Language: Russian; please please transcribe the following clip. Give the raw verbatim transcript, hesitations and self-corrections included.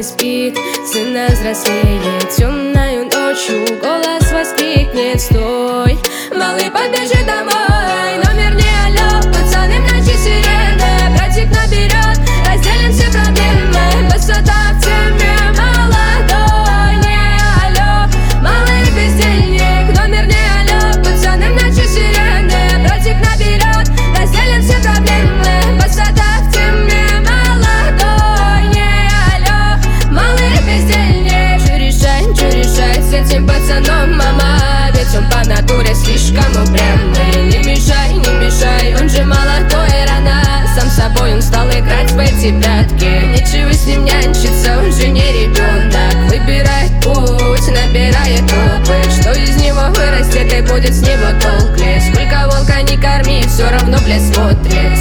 не спит, сына взрослеет. Темною ночью голос воскликнет: стой, малый, побежи домой. Номер не алло, пацаны в ночи сирены. Братик наберет, разделим все проблемы. Высота в теме, молодой, не алло, малый бездельник. Номер не алло, пацаны в ночи сирены. Братик наберет, разделим все проблемы. Высота в теме, молодой, не алло, малый бездельник. Чё решать, чё решать с этим пацаном, мама? Ведь он по натуре слишком упрямый. Не мешай, не мешай, он же молодой и рано. Сам собой он стал играть в эти прятки. Нечего с ним нянчиться, он же не ребенок. Выбирает путь, набирает опыт. Что из него вырастет и будет с него толк ли? Сколько волка не корми, все равно, блядь, смотрит.